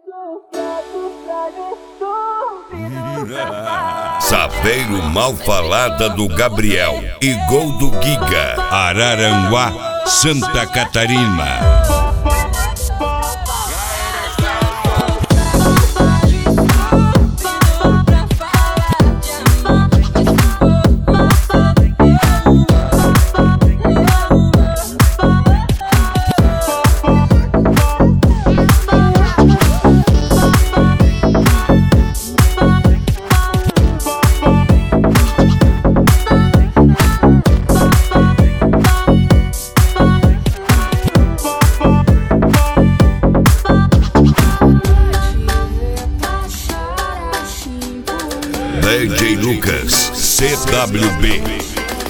Saveiro Malfalada do Gabriel e Gol do Giga, Araranguá, Santa Catarina. DJ Lucas CWB.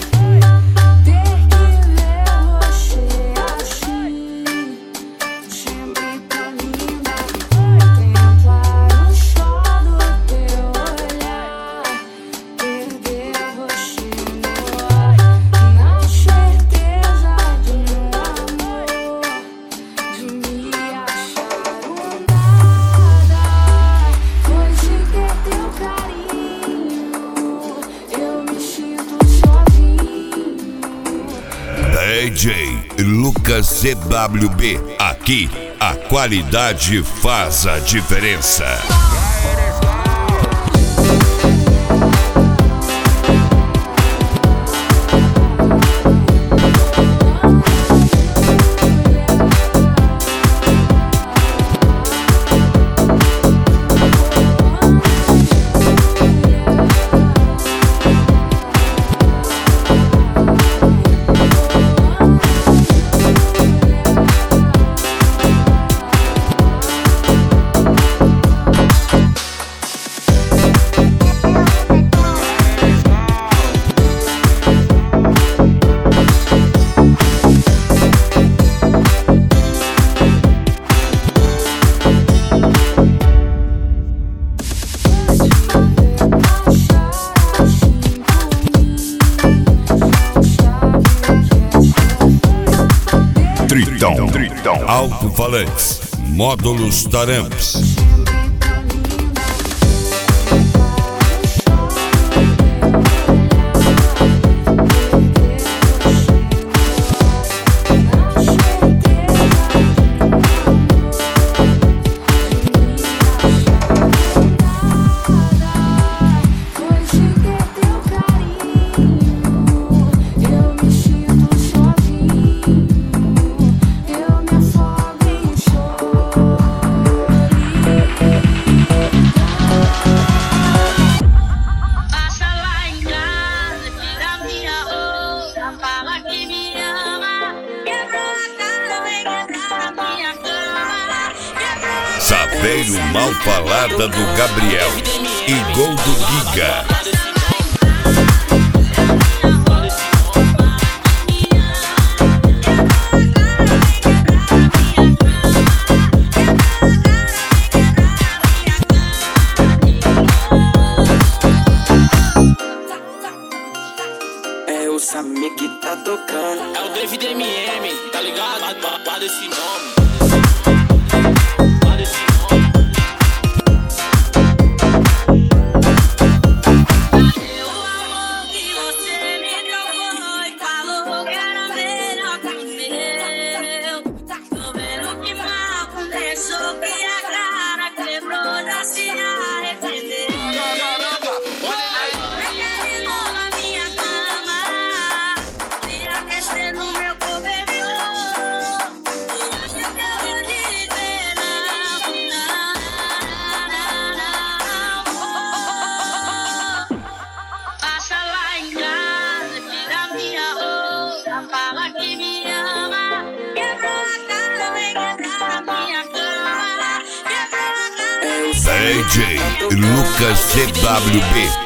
DJ Lucas CWB, aqui a qualidade faz a diferença. Tritão, alto-falantes, módulos Taramps. Saveiro Malfalada do Gabriel e Gol do Giga. É o Samir que tá tocando. É o David MM, tá ligado? Guarda esse nome. DJ Lucas CWB.